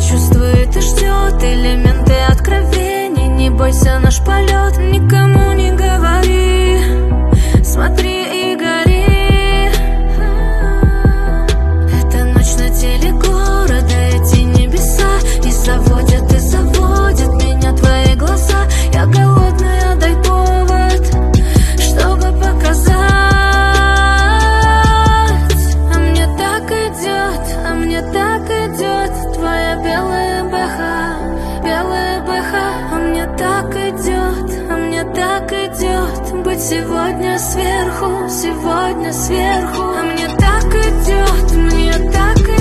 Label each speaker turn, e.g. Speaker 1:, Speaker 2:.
Speaker 1: чувствует и ждет элементы откровений. Не бойся, наш полет, никому не говори. Смотри и гори. Это ночь на теле города, эти небеса. И заводят меня твои глаза. Я голодная, дай повод, чтобы показать. А мне так идет твоя белая бэха, белая бэха. А мне так идет быть сегодня сверху, сегодня сверху. А мне так идет, мне так идет.